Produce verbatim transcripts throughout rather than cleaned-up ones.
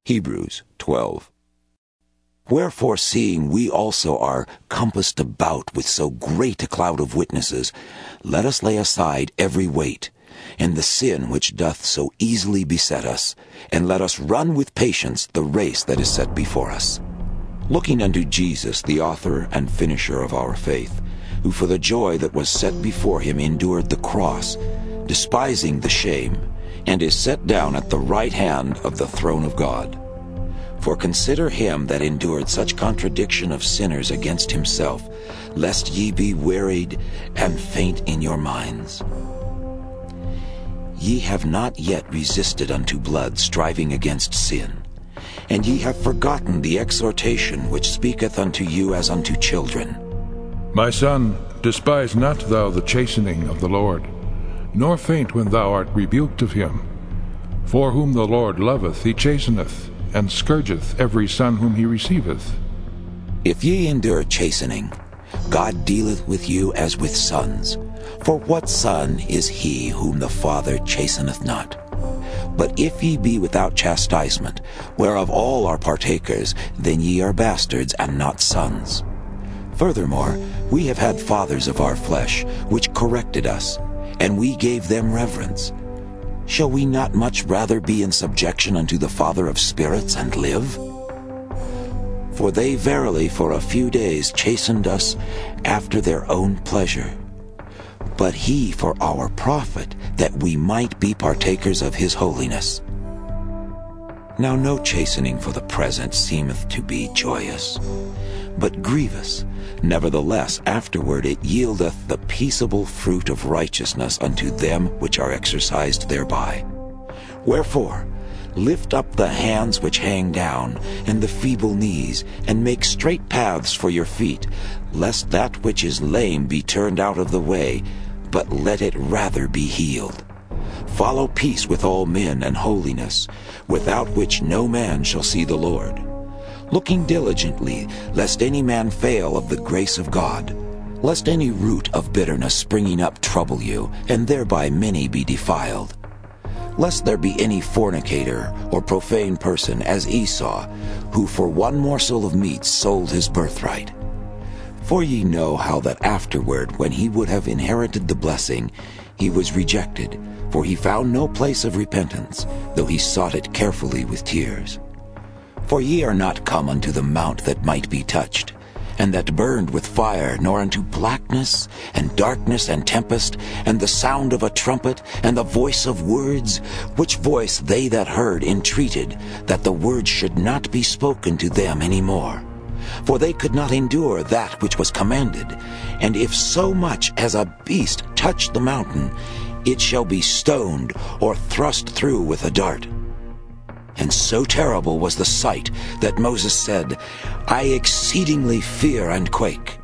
Hebrews twelve. Wherefore, seeing we also are compassed about with so great a cloud of witnesses, let us lay aside every weight, and the sin which doth so easily beset us, and let us run with patience the race that is set before us. Looking unto Jesus, the author and finisher of our faith, who for the joy that was set before him endured the cross, despising the shame, and is set down at the right hand of the throne of God. For consider him that endured such contradiction of sinners against himself, lest ye be wearied and faint in your minds. Ye have not yet resisted unto blood, striving against sin. And ye have forgotten the exhortation which speaketh unto you as unto children. My son, despise not thou the chastening of the Lord, nor faint when thou art rebuked of him. For whom the Lord loveth he chasteneth, and scourgeth every son whom he receiveth. If ye endure chastening, God dealeth with you as with sons. For what son is he whom the Father chasteneth not? But if ye be without chastisement, whereof all are partakers, then ye are bastards and not sons. Furthermore, we have had fathers of our flesh, which corrected us, and we gave them reverence. Shall we not much rather be in subjection unto the Father of spirits and live? For they verily for a few days chastened us after their own pleasure. But he for our profit, that we might be partakers of his holiness. Now no chastening for the present seemeth to be joyous, but grievous. Nevertheless afterward it yieldeth the peaceable fruit of righteousness unto them which are exercised thereby. Wherefore, lift up the hands which hang down, and the feeble knees, and make straight paths for your feet, lest that which is lame be turned out of the way, but let it rather be healed. Follow peace with all men and holiness, without which no man shall see the Lord. Looking diligently, lest any man fail of the grace of God, lest any root of bitterness springing up trouble you, and thereby many be defiled. Lest there be any fornicator or profane person as Esau, who for one morsel of meat sold his birthright. For ye know how that afterward, when he would have inherited the blessing, he was rejected, for he found no place of repentance, though he sought it carefully with tears. For ye are not come unto the mount that might be touched, and that burned with fire, nor unto blackness, and darkness, and tempest, and the sound of a trumpet, and the voice of words, which voice they that heard entreated, that the word should not be spoken to them any more. For they could not endure that which was commanded. And if so much as a beast touch the mountain, it shall be stoned, or thrust through with a dart. And so terrible was the sight that Moses said, I exceedingly fear and quake.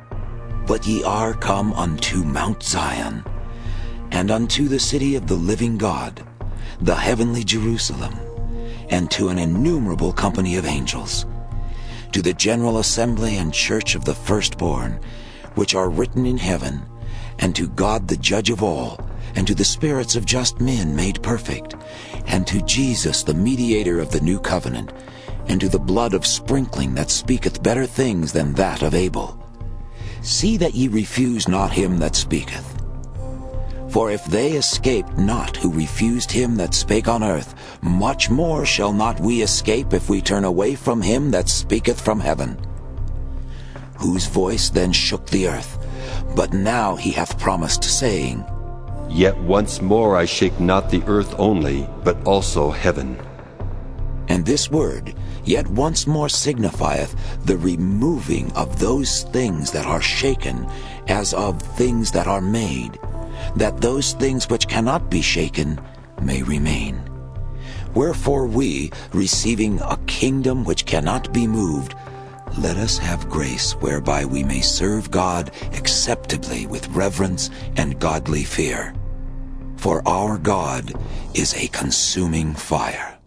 But ye are come unto Mount Zion, and unto the city of the living God, the heavenly Jerusalem, and to an innumerable company of angels, to the general assembly and church of the firstborn, which are written in heaven, and to God the judge of all, and to the spirits of just men made perfect, and to Jesus the mediator of the new covenant, and to the blood of sprinkling that speaketh better things than that of Abel. See that ye refuse not him that speaketh. For if they escaped not who refused him that spake on earth, much more shall not we escape if we turn away from him that speaketh from heaven. Whose voice then shook the earth, but now he hath promised, saying, Yet once more I shake not the earth only, but also heaven. And this word, yet once more, signifieth the removing of those things that are shaken, as of things that are made, that those things which cannot be shaken may remain. Wherefore we, receiving a kingdom which cannot be moved, let us have grace whereby we may serve God acceptably with reverence and godly fear. For our God is a consuming fire.